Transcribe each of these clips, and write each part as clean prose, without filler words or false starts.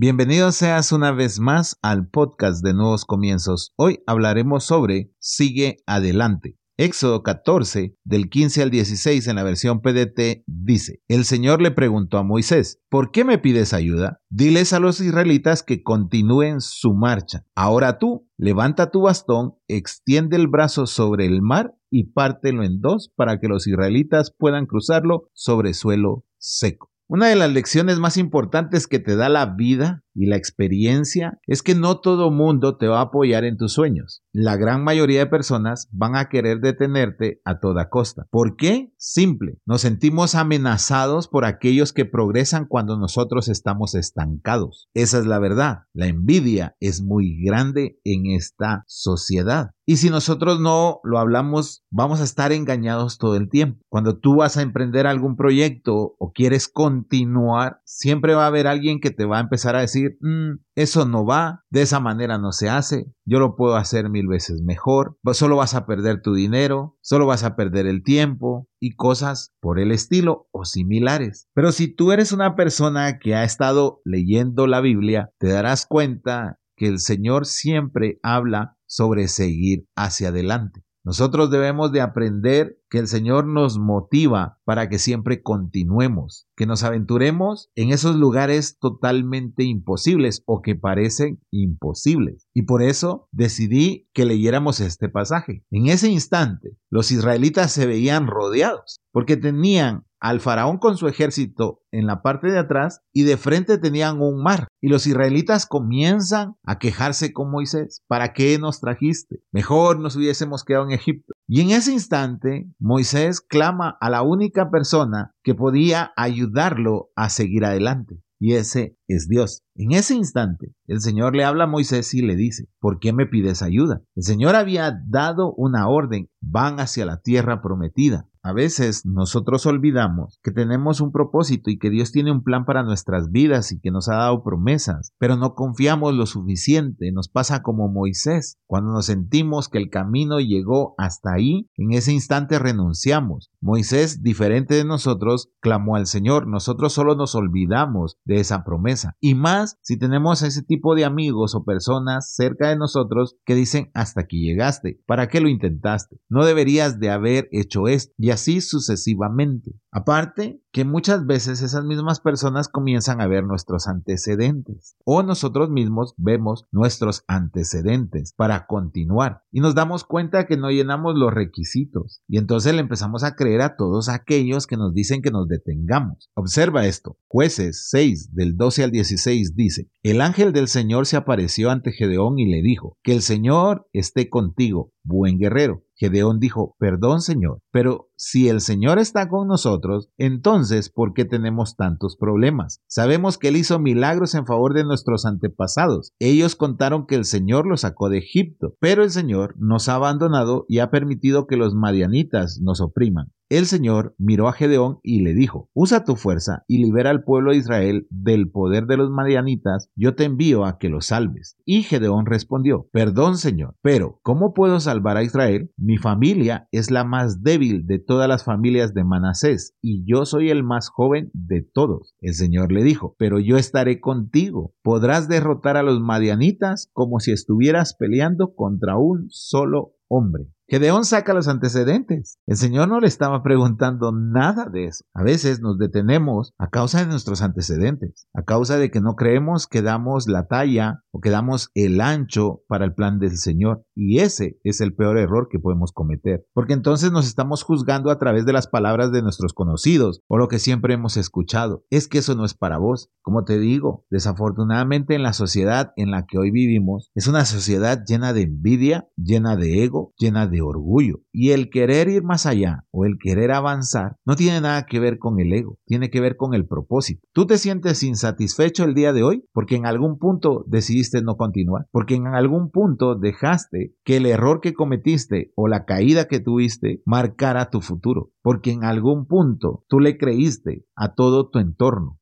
Bienvenido seas una vez más al podcast de Nuevos Comienzos. Hoy hablaremos sobre Sigue Adelante. Éxodo 14, del 15 al 16 en la versión PDT dice: El Señor le preguntó a Moisés, ¿por qué me pides ayuda? Diles a los israelitas que continúen su marcha. Ahora tú, levanta tu bastón, extiende el brazo sobre el mar y pártelo en dos para que los israelitas puedan cruzarlo sobre suelo seco. Una de las lecciones más importantes que te da la vida y la experiencia es que no todo mundo te va a apoyar en tus sueños. La gran mayoría de personas van a querer detenerte a toda costa. ¿Por qué? Simple. Nos sentimos amenazados por aquellos que progresan cuando nosotros estamos estancados. Esa es la verdad. La envidia es muy grande en esta sociedad. Y si nosotros no lo hablamos, vamos a estar engañados todo el tiempo. Cuando tú vas a emprender algún proyecto o quieres continuar, siempre va a haber alguien que te va a empezar a decir, eso no va, de esa manera no se hace, yo lo puedo hacer 1000 veces mejor, solo vas a perder tu dinero, solo vas a perder el tiempo y cosas por el estilo o similares. Pero si tú eres una persona que ha estado leyendo la Biblia, te darás cuenta que el Señor siempre habla sobre seguir hacia adelante. Nosotros debemos de aprender que el Señor nos motiva para que siempre continuemos, que nos aventuremos en esos lugares totalmente imposibles o que parecen imposibles. Y por eso decidí que leyéramos este pasaje. En ese instante, los israelitas se veían rodeados porque tenían al faraón con su ejército en la parte de atrás y de frente tenían un mar. Y los israelitas comienzan a quejarse con Moisés. ¿Para qué nos trajiste? Mejor nos hubiésemos quedado en Egipto. Y en ese instante, Moisés clama a la única persona que podía ayudarlo a seguir adelante. Y ese es Dios. En ese instante, el Señor le habla a Moisés y le dice, ¿por qué me pides ayuda? El Señor había dado una orden, van hacia la tierra prometida. A veces nosotros olvidamos que tenemos un propósito y que Dios tiene un plan para nuestras vidas y que nos ha dado promesas, pero no confiamos lo suficiente. Nos pasa como Moisés. Cuando nos sentimos que el camino llegó hasta ahí, en ese instante renunciamos. Moisés, diferente de nosotros, clamó al Señor. Nosotros solo nos olvidamos de esa promesa. Y más si tenemos ese tipo de amigos o personas cerca de nosotros que dicen, hasta aquí llegaste, ¿para qué lo intentaste? No deberías de haber hecho esto. Y así sucesivamente. Aparte, que muchas veces esas mismas personas comienzan a ver nuestros antecedentes o nosotros mismos vemos nuestros antecedentes para continuar y nos damos cuenta que no llenamos los requisitos y entonces le empezamos a creer a todos aquellos que nos dicen que nos detengamos. Observa esto. Jueces 6 del 12 al 16 dice: El ángel del Señor se apareció ante Gedeón y le dijo: Que el Señor esté contigo, buen guerrero. Gedeón dijo: Perdón, Señor, pero si el Señor está con nosotros, entonces, ¿por qué tenemos tantos problemas? Sabemos que Él hizo milagros en favor de nuestros antepasados. Ellos contaron que el Señor los sacó de Egipto, pero el Señor nos ha abandonado y ha permitido que los madianitas nos opriman. El Señor miró a Gedeón y le dijo: Usa tu fuerza y libera al pueblo de Israel del poder de los madianitas, yo te envío a que los salves. Y Gedeón respondió: Perdón, Señor, pero ¿cómo puedo salvar a Israel? Mi familia es la más débil de todas las familias de Manasés, y yo soy el más joven de todos. El Señor le dijo: Pero yo estaré contigo. Podrás derrotar a los madianitas como si estuvieras peleando contra un solo hombre. Gedeón saca los antecedentes. El Señor no le estaba preguntando nada de eso. A veces nos detenemos a causa de nuestros antecedentes, a causa de que no creemos que damos la talla o que damos el ancho para el plan del Señor. Y ese es el peor error que podemos cometer, porque entonces nos estamos juzgando a través de las palabras de nuestros conocidos o lo que siempre hemos escuchado. Es que eso no es para vos. Como te digo, desafortunadamente en la sociedad en la que hoy vivimos, es una sociedad llena de envidia, llena de ego, llena de orgullo. Y el querer ir más allá o el querer avanzar no tiene nada que ver con el ego, tiene que ver con el propósito. ¿Tú te sientes insatisfecho el día de hoy porque en algún punto decidiste no continuar? Porque en algún punto dejaste que el error que cometiste o la caída que tuviste marcara tu futuro. Porque en algún punto tú le creíste a todo tu entorno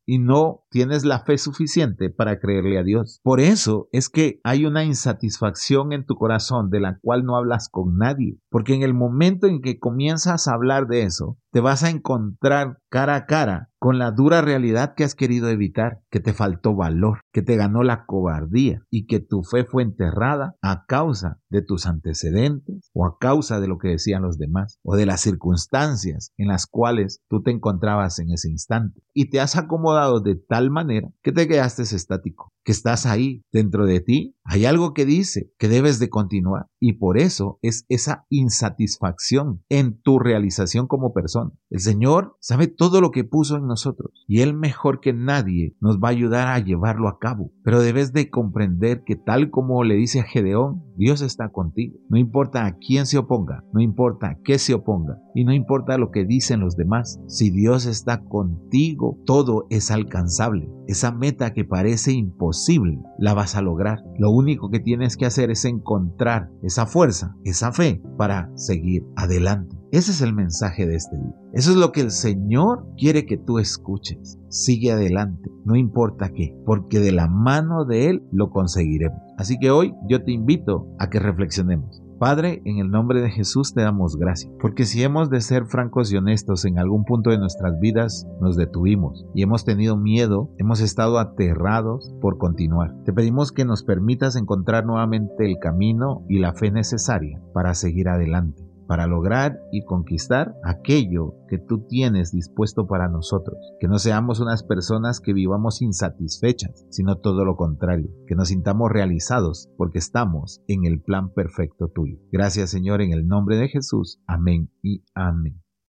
y no tienes la fe suficiente para creerle a Dios. Por eso es que hay una insatisfacción en tu corazón de la cual no hablas con nadie, porque en el momento en que comienzas a hablar de eso, te vas a encontrar cara a cara con la dura realidad que has querido evitar, que te faltó valor, que te ganó la cobardía y que tu fe fue enterrada a causa de tus antecedentes o a causa de lo que decían los demás o de las circunstancias en las cuales tú te encontrabas en ese instante. Y te has acomodado de tal manera que te quedaste estático, que estás ahí dentro de ti. Hay algo que dice que debes de continuar y por eso es esa insatisfacción en tu realización como persona. El Señor sabe todo lo que puso en nosotros y Él mejor que nadie nos va a ayudar a llevarlo a cabo. Pero debes de comprender que tal como le dice a Gedeón, Dios está contigo. No importa a quién se oponga, no importa qué se oponga y no importa lo que dicen los demás. Si Dios está contigo, todo es alcanzable. Esa meta que parece imposible, la vas a lograr. Lo único que tienes que hacer es encontrar esa fuerza, esa fe para seguir adelante. Ese es el mensaje de este día. Eso es lo que el Señor quiere que tú escuches. Sigue adelante, no importa qué, porque de la mano de Él lo conseguiremos. Así que hoy yo te invito a que reflexionemos. Padre, en el nombre de Jesús te damos gracias, porque si hemos de ser francos y honestos, en algún punto de nuestras vidas nos detuvimos y hemos tenido miedo, hemos estado aterrados por continuar. Te pedimos que nos permitas encontrar nuevamente el camino y la fe necesaria para seguir adelante, para lograr y conquistar aquello que tú tienes dispuesto para nosotros. Que no seamos unas personas que vivamos insatisfechas, sino todo lo contrario, que nos sintamos realizados porque estamos en el plan perfecto tuyo. Gracias, Señor, en el nombre de Jesús. Amén y amén.